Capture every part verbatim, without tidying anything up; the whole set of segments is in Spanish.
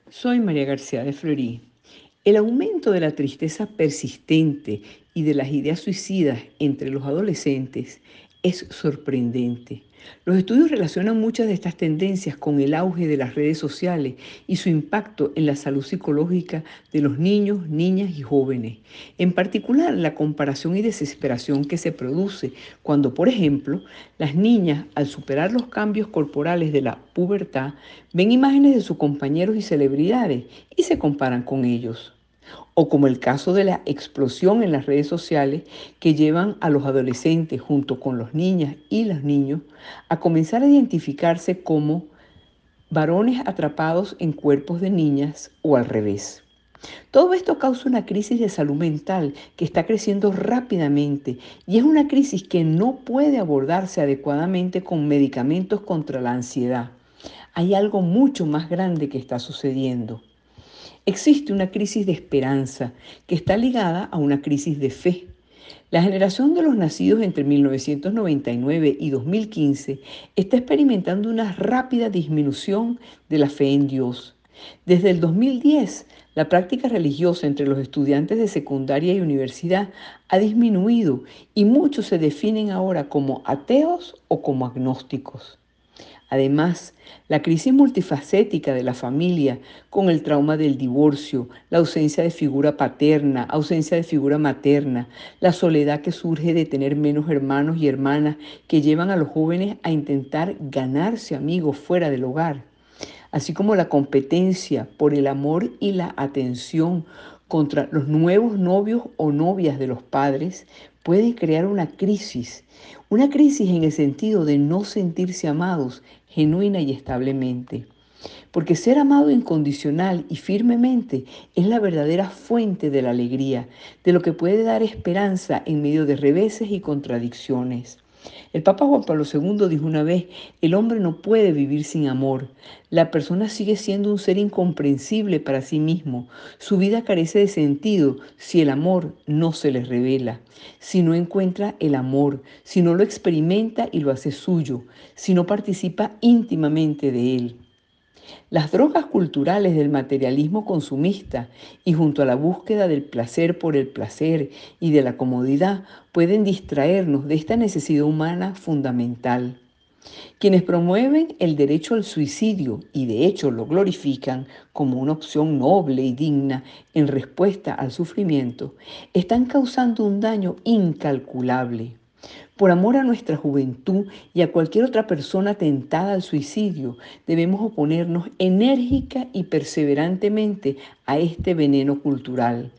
Soy María García de Florí. El aumento de la tristeza persistente y de las ideas suicidas entre los adolescentes es sorprendente. Los estudios relacionan muchas de estas tendencias con el auge de las redes sociales y su impacto en la salud psicológica de los niños, niñas y jóvenes. En particular, la comparación y desesperación que se produce cuando, por ejemplo, las niñas, al superar los cambios corporales de la pubertad, ven imágenes de sus compañeros y celebridades y se comparan con ellos. O como el caso de la explosión en las redes sociales que llevan a los adolescentes junto con las niñas y los niños a comenzar a identificarse como varones atrapados en cuerpos de niñas o al revés. Todo esto causa una crisis de salud mental que está creciendo rápidamente y es una crisis que no puede abordarse adecuadamente con medicamentos contra la ansiedad. Hay algo mucho más grande que está sucediendo. Existe una crisis de esperanza que está ligada a una crisis de fe. La generación de los nacidos entre mil novecientos noventa y nueve y dos mil quince está experimentando una rápida disminución de la fe en Dios. Desde el dos mil diez, la práctica religiosa entre los estudiantes de secundaria y universidad ha disminuido y muchos se definen ahora como ateos o como agnósticos. Además, la crisis multifacética de la familia, con el trauma del divorcio, la ausencia de figura paterna, ausencia de figura materna, la soledad que surge de tener menos hermanos y hermanas que llevan a los jóvenes a intentar ganarse amigos fuera del hogar, así como la competencia por el amor y la atención contra los nuevos novios o novias de los padres, pueden crear una crisis, una crisis en el sentido de no sentirse amados genuina y establemente. Porque ser amado incondicional y firmemente es la verdadera fuente de la alegría, de lo que puede dar esperanza en medio de reveses y contradicciones. El Papa Juan Pablo segundo dijo una vez: el hombre no puede vivir sin amor. La persona sigue siendo un ser incomprensible para sí mismo. Su vida carece de sentido si el amor no se le revela, si no encuentra el amor, si no lo experimenta y lo hace suyo, si no participa íntimamente de él. Las drogas culturales del materialismo consumista y junto a la búsqueda del placer por el placer y de la comodidad pueden distraernos de esta necesidad humana fundamental. Quienes promueven el derecho al suicidio y de hecho lo glorifican como una opción noble y digna en respuesta al sufrimiento, están causando un daño incalculable. Por amor a nuestra juventud y a cualquier otra persona tentada al suicidio, debemos oponernos enérgica y perseverantemente a este veneno cultural.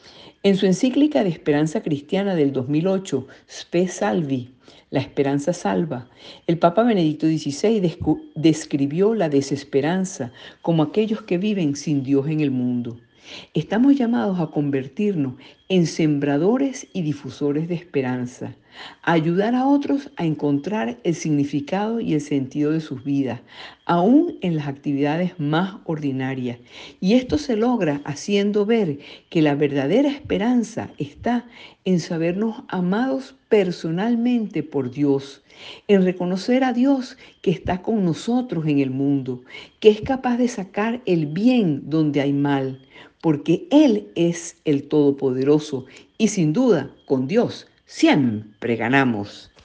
En su encíclica de Esperanza Cristiana del dos mil ocho, Spe Salvi, La Esperanza Salva, el Papa Benedicto dieciséis describió la desesperanza como aquellos que viven sin Dios en el mundo. Estamos llamados a convertirnos en sembradores y difusores de esperanza, a ayudar a otros a encontrar el significado y el sentido de sus vidas, aún en las actividades más ordinarias. Y esto se logra haciendo ver que la verdadera esperanza está en sabernos amados personalmente por Dios, en reconocer a Dios que está con nosotros en el mundo, que es capaz de sacar el bien donde hay mal, porque Él es el Todopoderoso y sin duda con Dios siempre ganamos.